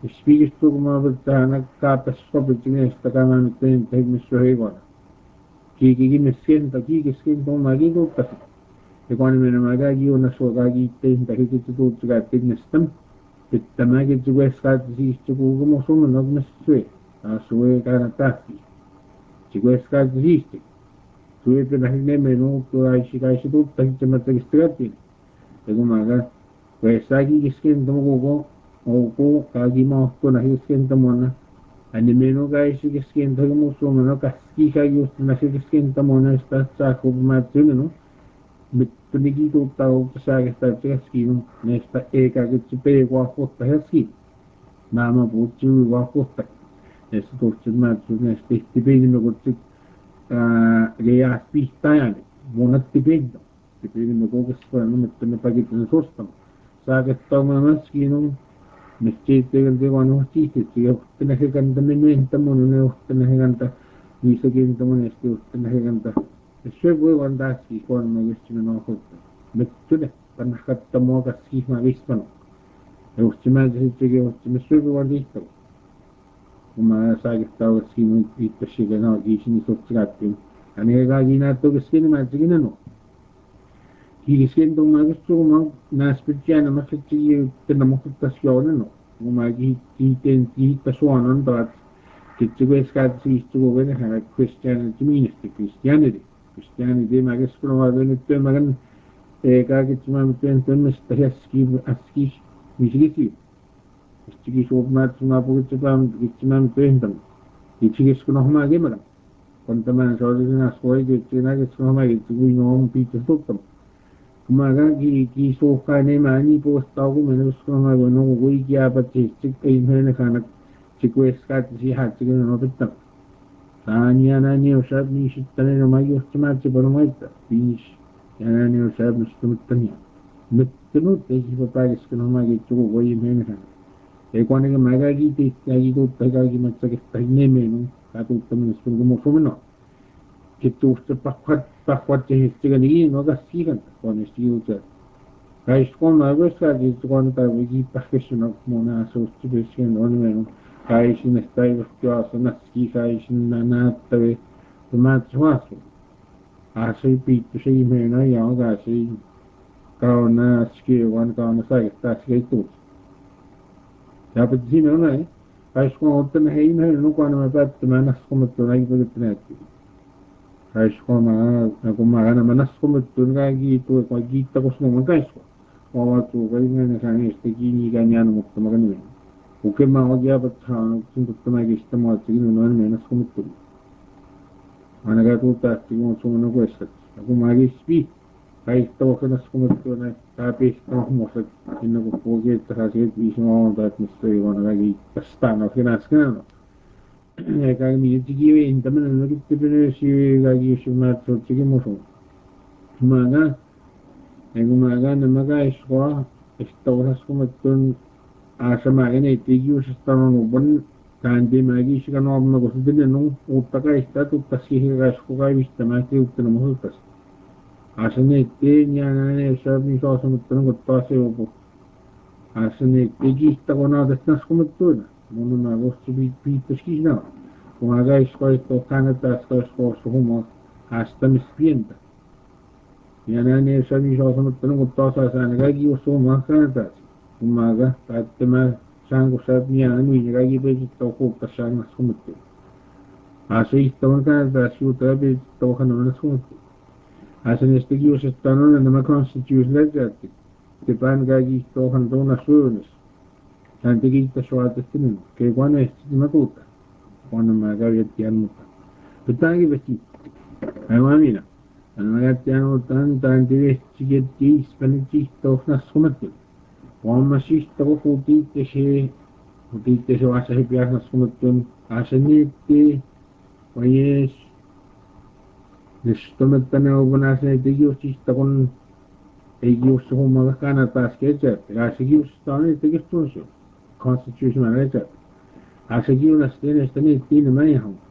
Espiritu kumabagtahanak kapaskopitsinestakamanuten tehmissuhigona. Kikigimisken magigultas. Equanimena magagi unasuagagi tehintahikitututsugapignestam. Pittamagitsuguescatisistugugumosumanogmessue. Asue kanatasi. Chiguescatisisti. Tuipinahinemenu tuaishikaishituttahitsamatagistagatin. Egumaga. Kuesagi giskentomugugo. Oku kagimohtunahiskentomona. Animeno gaishikiskentogumusumano kaskihayustinahikiskentomona estatsakubmatsuneno. Mittunigitutautasagestatsagaskinu. Nesta ekagitsipegwahuttahaski. Mama putsu wahutta. Nesta tutsumatsu nesta ihtipinimekutsit reaspihtajani. Monatipinto. Tipinimekukiskuano mittunipagitana sustama. Sagettaumaskinu. Mischitegantiganuhtiitti uhtinahigantaminuintamunune uhtinahiganta viisakintamunesti uhtinahiganta essueguigantaski kuanmagistiminohutta mittune panahkattamuakaskihmavispano euhtimaatisittigi uhtimissuegugantiittagu kuma sagettaugaskinu iittassiganao kiisinisutsigaattin anigaginaattogaskinimaattiginanu kigiskentumagissuguma naaspitianamassatsigiuttinamuttassioonanu umagihitasuanantaat kitsigueskaatisiistuguvene Christianity ministry Christianity magiskunumavenuttuemagan kaakitsimamuttuentemmistahiaski misigisi istigisuupmaatsumaapugitsipam kitsimamuttuentam kitsigiskunohmaagemagan kontaman soorisinaskuoigitsinagitskunohmaagitsiguinoom piitasuttam kumaga kisuuqqaaneemaani puustaugumenuskunomagunugu kuikiapatsistik einhenekanak sikueskaatisihaatsiginonopitta taaniananiusab niisittanenomagiuhtimaatsipanumaita piis yananiusab nistumittania mittunut eisipapagiskunohmaagitsugu kuimhenekanak ekuanega magagituuttahikagimatsagestahinemenu kaatuuttaminiskungumusumino kittuusta pahhuatsihittiganigi nogaskiganta kuanistigutsa kaisqomagueskaatitsuqantavigiipahkissunok munaasuustipisigan onimenu kaisinestaivastiuasanaski kaisinanaattavi tumaatsuaasku aasai piittuseimeena yaagaasai kaunaaskiuan kaunasagestaasgaituut yaapatisimeunai kaisqomauttanaheimeenu kuanamapaattumaanasqumattunaigipagittunaatti kaisqoma nakumagana manasqumattungagiitu giittakusnumakaisqo wawatuugainganasaniestakiniganianumuttamaganumen ukemmaogiapatsaanuksintuttamagistamuatsiginunoanimenasqumattun anagatuutaastigumusumunakuessat nakumagispi kaistawakanasqumattuna kaapiistamuhmusat innakuppugiittasaasiit viisimaontaat missoigonagagi kastaanokinaskinano kagimiitigiwe intamananagittipinesigagiusumaatsuutsigimusu kumaga egumaga namagaisqua istawasasqumattun aasamaaganetigiusistanonuban taantimaagisiganuarnagusutinanu uuttaqaistatuttaskihigaqaisqugaivistamaatiuttinamusultas aasaneettiinianaaniusaabnisoosamattanuguttuasiupu aasaneettigiittaqunaadatsnasqumattuuna monumagussipiittaskisnaa kumagaisqoittoqanataasqaisqoorsuhumo aastamispienta yananiusaabnisoosamattanuguttuasaasaanagagiussuumaaqanataas kumaga taattama saangusaapnianuinagagipeesittauquuttasaanasqumattu aasaistawankanataasiutarapeesittauqanamanasqumattu aasanestigiusistanuna nama constitutionaltaatti tipangagiittauqantaunassuunis taantigiittasuaatastininu keeguanaestimakuutta kuanamagaviattianmutta pitaangivesti aiwaamina anamagatianuutan taantivestigettiispanitsiittauqnasqumattu Huammasistaqufutiittasi waasahipiasnasqumattun aasaneetti vayes nistumattanaupanaasaneetigiussistaqun eigiussuhumagaqanataaskeechaat aasigiussistaaneetigistuunsu constitutionalechaat aasagiunasteenestaniittiinamaihamu